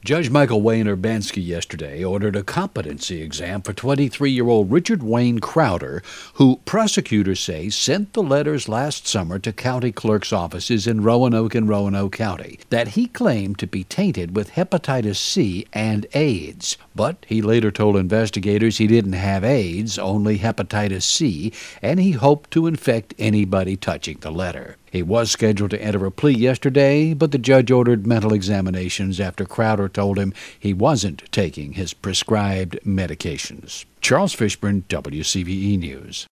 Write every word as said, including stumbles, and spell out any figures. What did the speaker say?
Judge Michael Wayne Urbanski yesterday ordered a competency exam for twenty-three-year-old Richard Wayne Crowder, who prosecutors say sent the letters last summer to county clerk's offices in Roanoke and Roanoke County that he claimed to be tainted with hepatitis C and AIDS. But he later told investigators he didn't have AIDS, only hepatitis C, and he hoped to infect anybody touching the letter. He was scheduled to enter a plea yesterday, but the judge ordered mental examinations after Crowder told him he wasn't taking his prescribed medications. Charles Fishburne, W C V E News.